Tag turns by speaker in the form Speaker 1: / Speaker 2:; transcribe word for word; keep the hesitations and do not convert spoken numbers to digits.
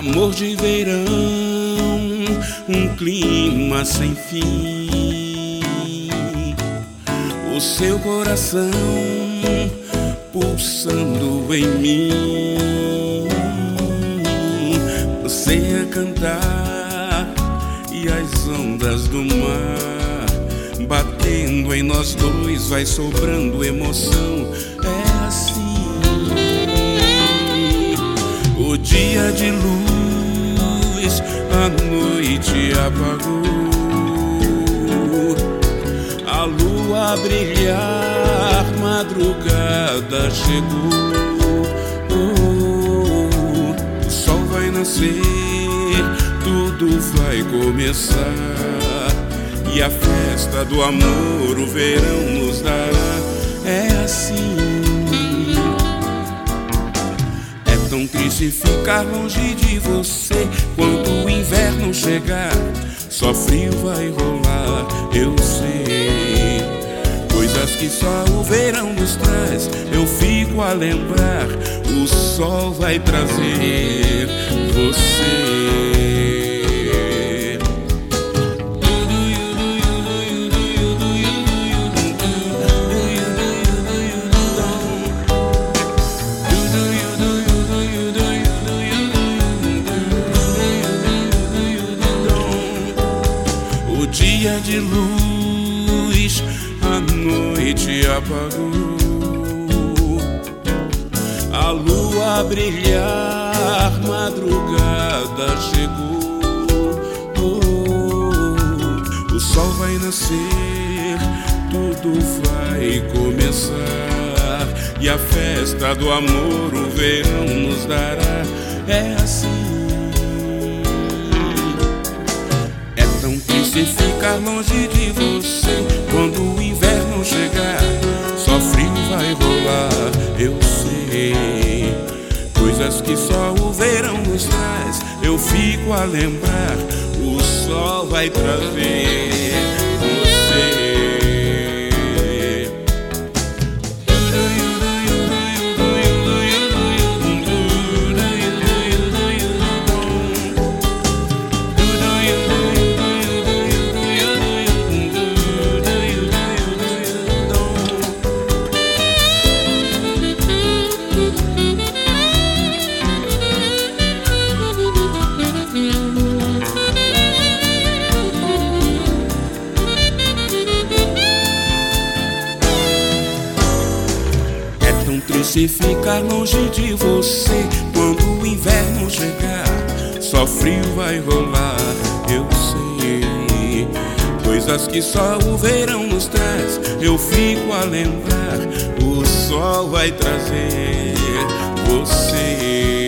Speaker 1: Amor de verão, um clima sem fim. O seu coração pulsando em mim. Você a cantar e as ondas do mar batendo em nós dois, vai sobrando emoção. É assim. O dia de luz, a noite apagou, a lua a brilhar, madrugada chegou. Oh, o sol vai nascer, tudo vai começar, e a festa do amor o verão nos dará. É assim. É tão triste ficar longe de você. Quando o inverno chegar, só frio vai rolar, eu sei. Coisas que só o verão nos traz, eu fico a lembrar. O sol vai trazer você. O dia de luz, a noite apagou, a lua a brilhar, madrugada chegou. Oh, o sol vai nascer, tudo vai começar, e a festa do amor o verão nos dará. É assim. Se ficar longe de você, quando o inverno chegar, só frio vai rolar, eu sei. Coisas que só o verão nos traz, eu fico a lembrar. O sol vai trazer você. Se ficar longe de você, quando o inverno chegar, só frio vai rolar, eu sei. Coisas que só o verão nos traz, eu fico a lembrar. O sol vai trazer você.